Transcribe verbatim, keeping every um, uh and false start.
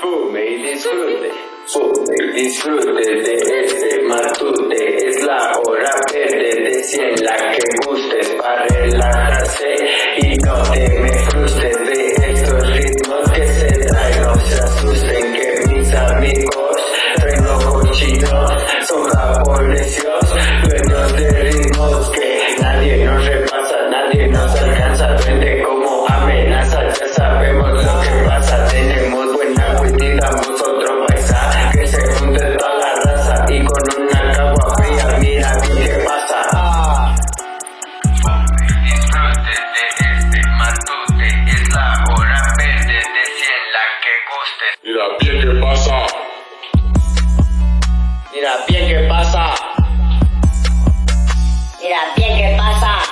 Fume y disfrute, fume y disfrute de este matute. Es la hora verde de cien, la que gustes para relajarse y no te me frustres de estos ritmos que se traen. No se asusten que mis amigos traen los cochinos, son japoneses, dueños de ritmos que nadie nos repasa, nadie nos alcanza. Vende como amenaza, ya sabemos lo que pasa. Tenemos buena agüita y damos otro paisaje que se junte toda la raza y con una cagua fría mira bien qué pasa. Ah. Disfrute de este matute, es la hora verde de cien, la que guste. Mira bien qué pasa. Mira bien qué pasa. Mira bien qué pasa.